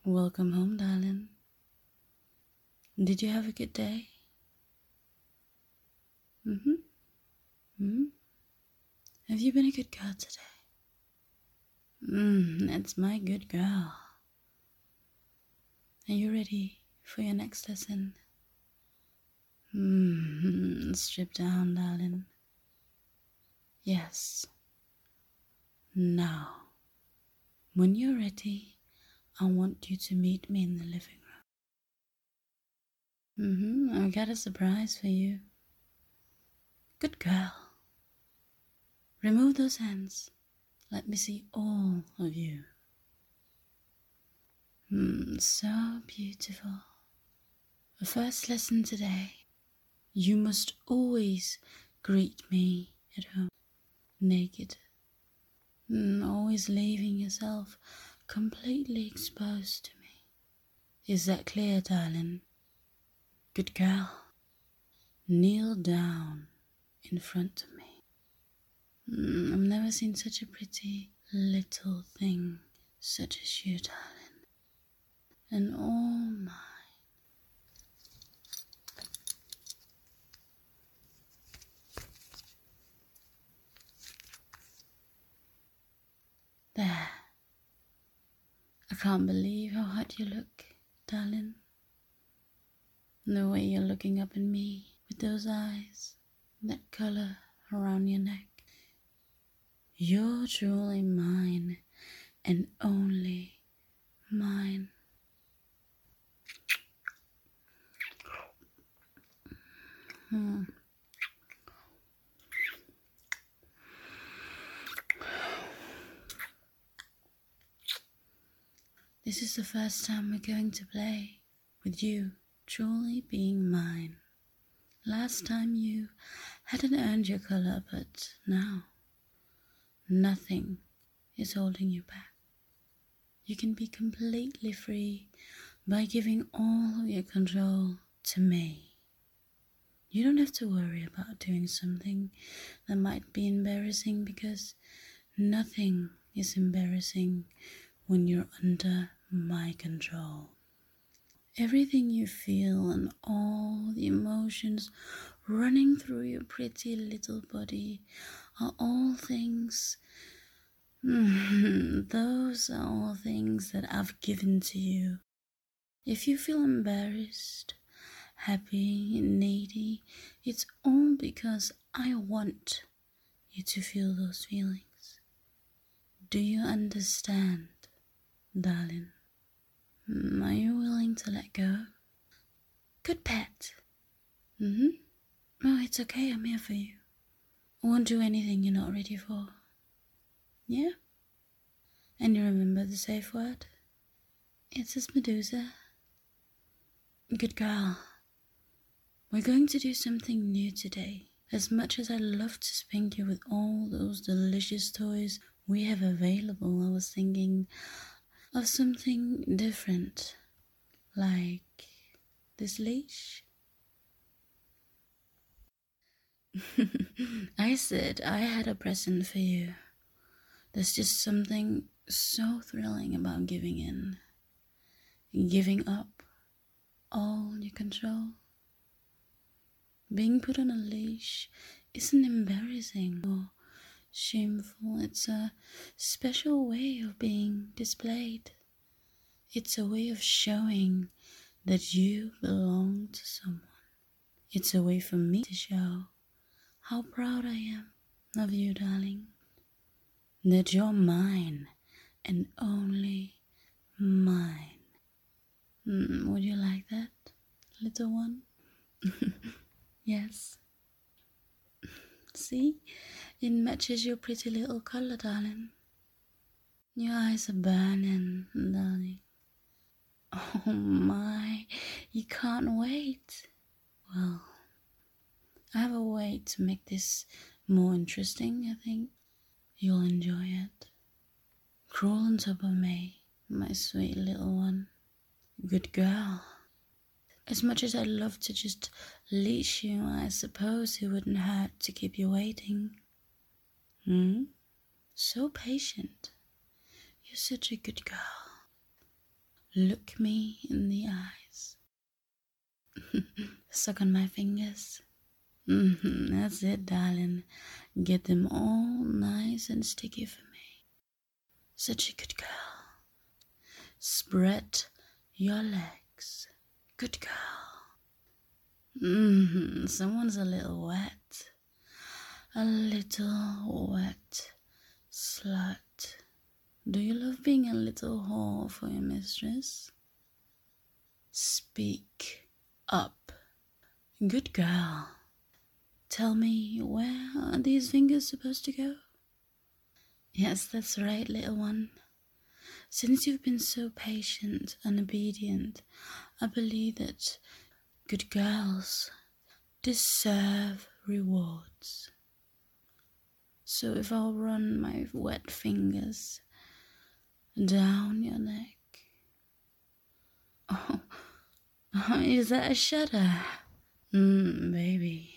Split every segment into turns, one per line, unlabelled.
Welcome home, darling. Did you have a good day? Mm-hmm. Mm-hmm. Have you been a good girl today? That's my good girl. Are you ready for your next lesson? Strip down, darling. Yes. Now, when you're ready, I want you to meet me in the living room. I've got a surprise for you. Good girl. Remove those hands. Let me see all of you. So beautiful. The first lesson today. You must always greet me at home naked. Always leaving yourself completely exposed to me. Is that clear, darling? Good girl. Kneel down in front of me. I've never seen such a pretty little thing such as you, darling. And all mine. There. I can't believe how hot you look, darling. The way you're looking up at me with those eyes, that color around your neck. You're truly mine and only mine. This is the first time we're going to play with you truly being mine. Last time you hadn't earned your color, but now nothing is holding you back. You can be completely free by giving all of your control to me. You don't have to worry about doing something that might be embarrassing because nothing is embarrassing when you're under my control. Everything you feel and all the emotions running through your pretty little body are all things. Those are all things that I've given to you. If you feel embarrassed, happy, needy, it's all because I want you to feel those feelings. Do you understand, darling? Are you willing to let go? Good pet. Oh, it's okay, I'm here for you. I won't do anything you're not ready for. Yeah? And you remember the safe word? It's this Medusa. Good girl. We're going to do something new today. As much as I love to spank you with all those delicious toys we have available, I was thinking of something different, like this leash. I said I had a present for you. There's just something so thrilling about giving in, giving up all your control. Being put on a leash isn't embarrassing or shameful. It's a special way of being displayed. It's a way of showing that you belong to someone. It's a way for me to show how proud I am of you, darling. That you're mine and only mine. Would you like that, little one? Yes. See? It matches your pretty little color, darling. Your eyes are burning, darling. Oh my, you can't wait. Well, I have a way to make this more interesting, I think. You'll enjoy it. Crawl on top of me, my sweet little one. Good girl. As much as I'd love to just leash you, I suppose it wouldn't hurt to keep you waiting. So patient. You're such a good girl. Look me in the eyes. Suck on my fingers. That's it, darling. Get them all nice and sticky for me. Such a good girl. Spread your legs. Good girl. Someone's a little wet. A little wet slut. Do you love being a little whore for your mistress? Speak up. Good girl. Tell me, where are these fingers supposed to go? Yes, that's right, little one. Since you've been so patient and obedient, I believe that good girls deserve rewards. So if I'll run my wet fingers down your neck. Oh, is that a shudder? Baby.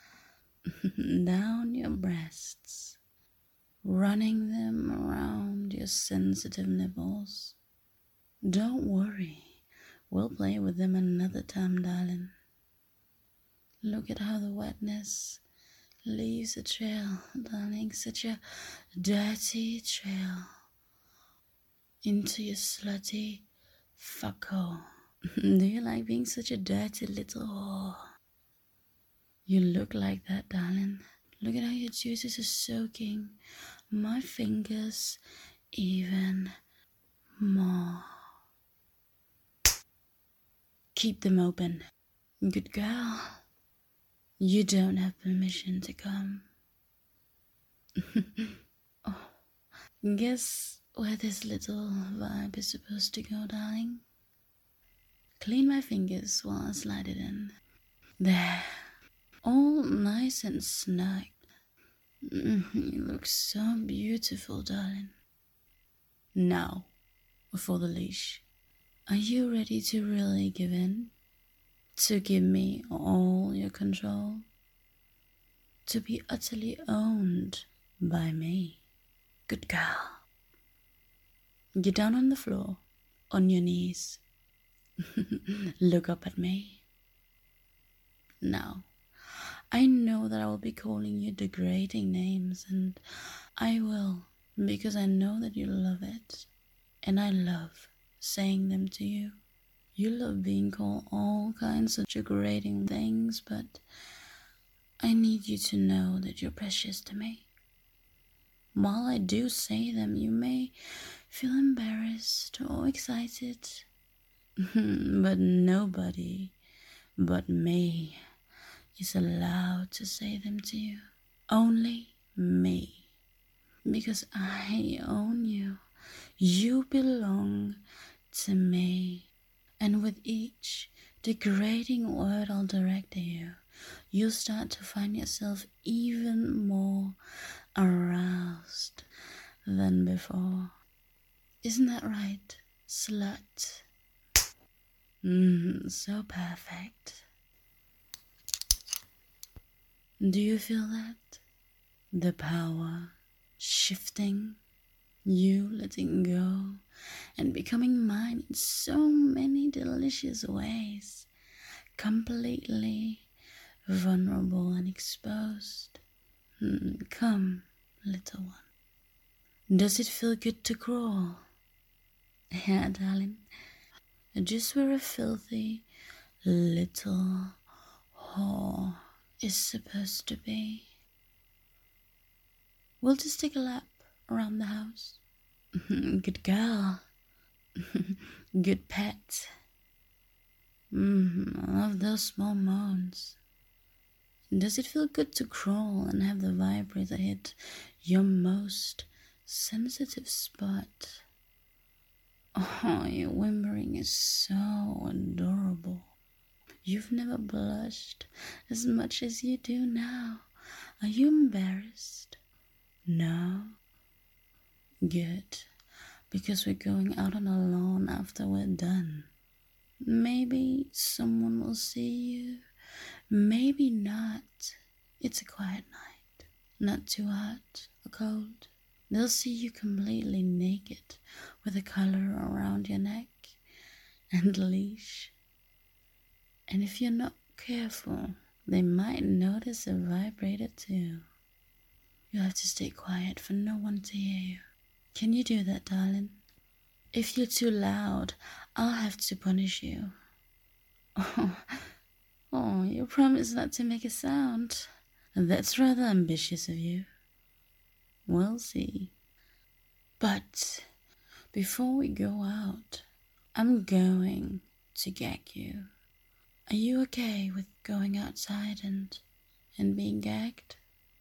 Down your breasts, running them around your sensitive nipples. Don't worry, we'll play with them another time, darling. Look at how the wetness leaves a trail, darling, such a dirty trail into your slutty fuckhole. Do you like being such a dirty little whore? You look like that, darling. Look at how your juices are soaking my fingers even more. Keep them open. Good girl. You don't have permission to come. Oh, guess where this little vibe is supposed to go, darling? Clean my fingers while I slide it in. There. All nice and snug. You look so beautiful, darling. Now, for the leash. Are you ready to really give in? To give me all your control? To be utterly owned by me? Good girl. Get down on the floor, on your knees. Look up at me. Now, I know that I will be calling you degrading names, and I will, because I know that you love it, and I love saying them to you. You love being called all kinds of degrading things, but I need you to know that you're precious to me. While I do say them, you may feel embarrassed or excited, but nobody but me is allowed to say them to you. Only me. Because I own you. You belong to me. And with each degrading word I'll direct at you, you'll start to find yourself even more aroused than before. Isn't that right, slut? So perfect. Do you feel that? The power shifting, you letting go and becoming mine in so many delicious ways, completely vulnerable and exposed. Come, little one. Does it feel good to crawl? Yeah, darling. Just where a filthy little whore is supposed to be. We'll just take a lap around the house. Good girl. Good pet. I love those small moans. Does it feel good to crawl and have the vibrator hit your most sensitive spot? Oh, your whimpering is so adorable. You've never blushed as much as you do now. Are you embarrassed? No? Good. Because we're going out on a lawn after we're done. Maybe someone will see you. Maybe not. It's a quiet night. Not too hot or cold. They'll see you completely naked with a collar around your neck and leash. And if you're not careful, they might notice a vibrator too. You have to stay quiet for no one to hear you. Can you do that, darling? If you're too loud, I'll have to punish you. Oh, you promised not to make a sound. That's rather ambitious of you. We'll see. But before we go out, I'm going to gag you. Are you okay with going outside and being gagged?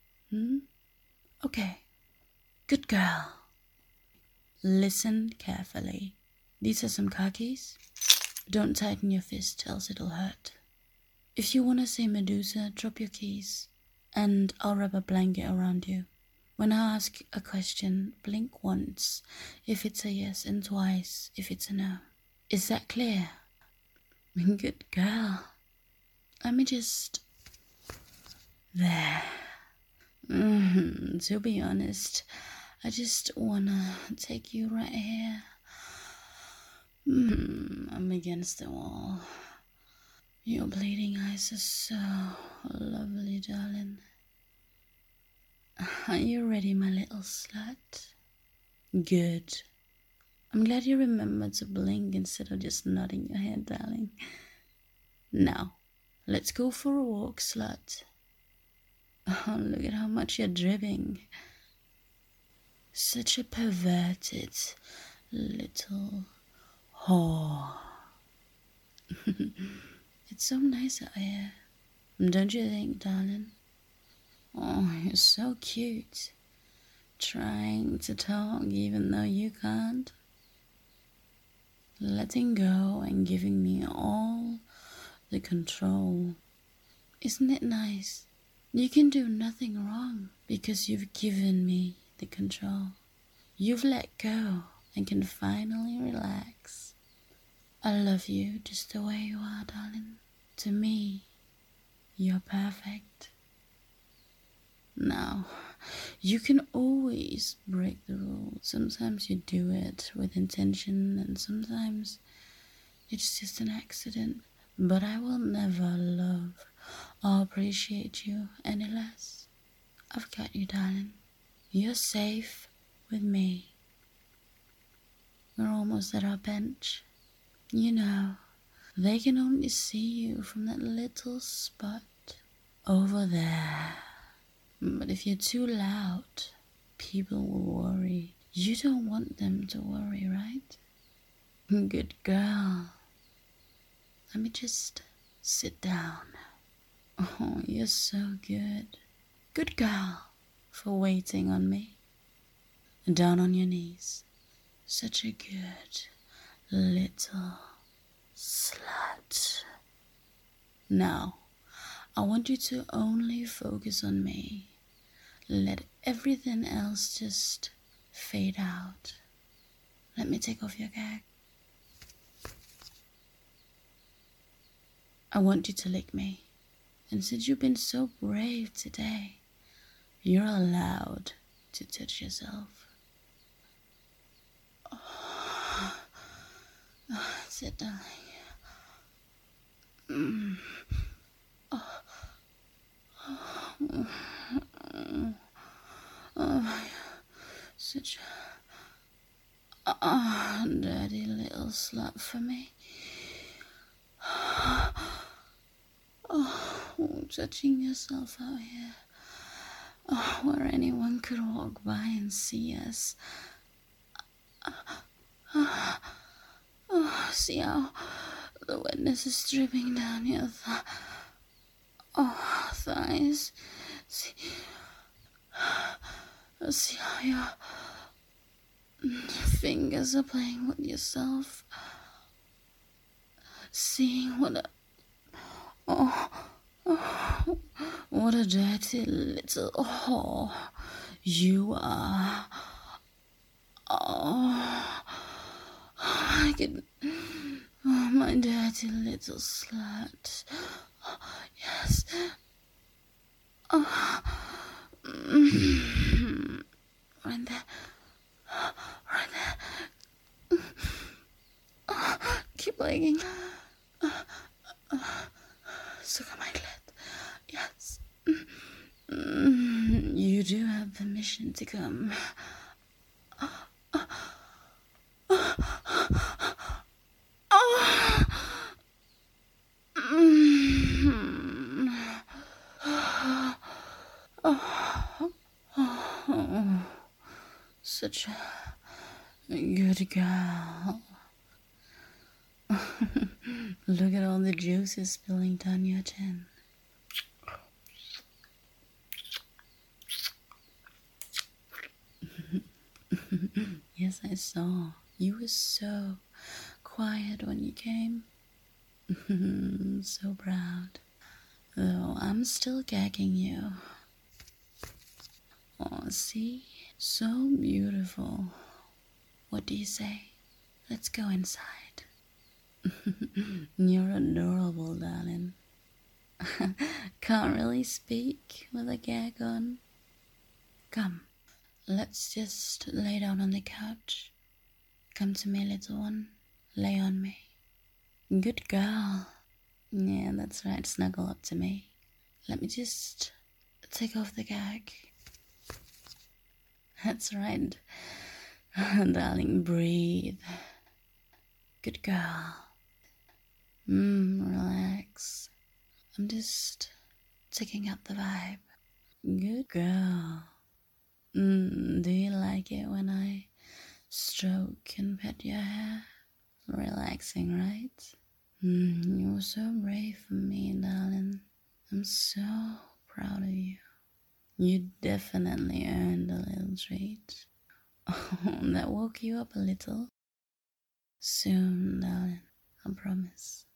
Okay. Good girl. Listen carefully. These are some khakis. Don't tighten your fist, else it'll hurt. If you want to say Medusa, drop your keys, and I'll wrap a blanket around you. When I ask a question, blink once if it's a yes and twice if it's a no. Is that clear? Good girl. Let me just... There. To be honest, I just wanna take you right here. I'm against the wall. Your bleeding eyes are so lovely, darling. Are you ready, my little slut? Good. I'm glad you remembered to blink instead of just nodding your head, darling. Now, let's go for a walk, slut. Oh, look at how much you're dripping. Such a perverted little whore. It's so nice out here. Don't you think, darling? Oh, you're so cute. Trying to talk even though you can't. Letting go and giving me all the control. Isn't it nice? You can do nothing wrong because you've given me the control. You've let go and can finally relax. I love you just the way you are, darling. To me, you're perfect. Now, you can always break the rules. Sometimes you do it with intention and sometimes it's just an accident. But I will never love or appreciate you any less. I've got you, darling. You're safe with me. We're almost at our bench. You know, they can only see you from that little spot over there. But if you're too loud, people will worry. You don't want them to worry, right? Good girl. Let me just sit down. Oh, you're so good. Good girl for waiting on me. Down on your knees. Such a good little slut. Now, I want you to only focus on me. Let everything else just fade out. Let me take off your gag. I want you to lick me. And since you've been so brave today, you're allowed to touch yourself. Sit down. Such a dirty little slut for me. Touching yourself out here, where anyone could walk by and see us. See how the wetness is dripping down your thighs. See how your fingers are playing with yourself. Seeing what a dirty little whore you are. I can... my dirty little slut. Yes. Right there. Right there. keep licking. Suck on my clit. Yes. You do have permission to come. Such a good girl. Look at all the juices spilling down your chin. Yes, I saw. You were so quiet when you came. So proud. Though I'm still gagging you. Oh, see? So beautiful. What do you say? Let's go inside. You're adorable, darling. Can't really speak with a gag on. Come, let's just lay down on the couch. Come to me, little one. Lay on me. Good girl. Yeah, that's right. Snuggle up to me. Let me just take off the gag. That's right. Darling, breathe. Good girl. Relax. I'm just taking up the vibe. Good girl. Do you like it when I stroke and pet your hair? Relaxing, right? You're so brave for me, darling. I'm so proud of you. You definitely earned a little treat. Oh, that woke you up a little. Soon, darling, I promise.